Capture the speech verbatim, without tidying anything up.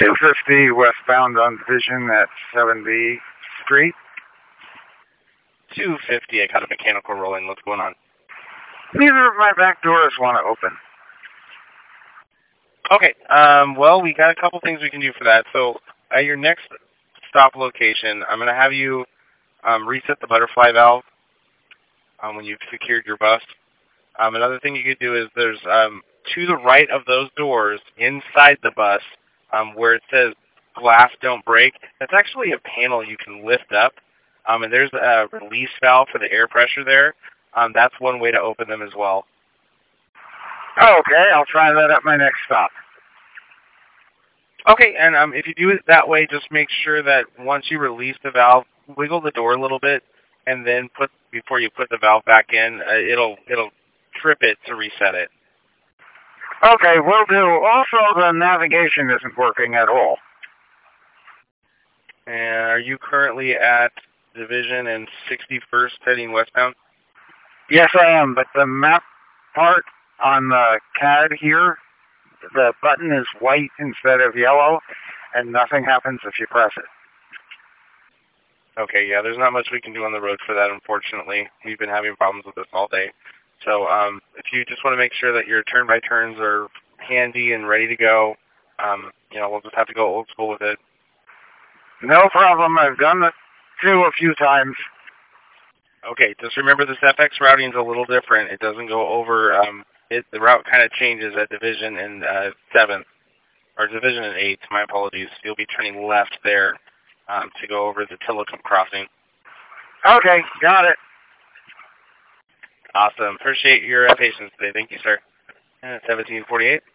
two fifty westbound on Division at seven B Street. two fifty, I got a mechanical rolling. What's going on? Neither of my back doors want to open. Okay, um, well, we got a couple things we can do for that. So at your next stop location, I'm going to have you um, reset the butterfly valve um, when you've secured your bus. Um, another thing you could do is there's um, to the right of those doors inside the bus um, where it says glass don't break. That's actually a panel you can lift up, um, and there's a release valve for the air pressure there. Um, that's one way to open them as well. Okay, I'll try that at my next stop. Okay, and um, if you do it that way, just make sure that once you release the valve, wiggle the door a little bit, and then put before you put the valve back in, uh, it'll it'll trip it to reset it. Okay, will do. Also, the navigation isn't working at all. And are you currently at Division and sixty-first heading westbound? Yes, I am, but the map part on the C A D here, the button is white instead of yellow, and nothing happens if you press it. Okay, yeah, there's not much we can do on the road for that, unfortunately. We've been having problems with this all day. So um, if you just want to make sure that your turn-by-turns are handy and ready to go, um, you know, we'll just have to go old school with it. No problem. I've done it too a few times. Okay, just remember this F X routing is a little different. It doesn't go over, um, it, the route kind of changes at Division and uh, seventh, or Division and eighth, my apologies. You'll be turning left there um, to go over the Tillicum crossing. Okay, got it. Awesome. Appreciate your uh, patience today. Thank you, sir. And seventeen forty-eight.